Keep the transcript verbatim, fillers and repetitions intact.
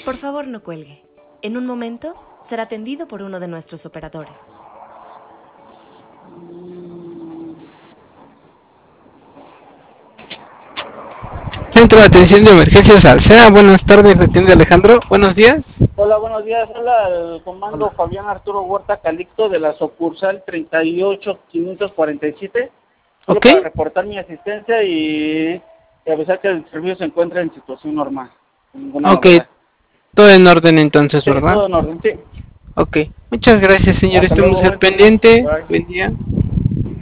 Por favor, no cuelgue. En un momento será atendido por uno de nuestros operadores. Centro de Atención de Emergencias Alsea, buenas tardes, atiende Alejandro, buenos días. Hola, buenos días, hola, el comando Hola. Fabián Arturo Huerta Calixto de la sucursal treinta y ocho quinientos cuarenta y siete. Solo Ok. para reportar mi asistencia y, y avisar que el servicio se encuentra en situación normal. Ninguna Ok, novedad. todo en orden entonces, Sí, ¿verdad? todo en orden, sí. Ok, muchas gracias señor, Hasta estamos luego, al buen turno. pendiente, Bye. buen día.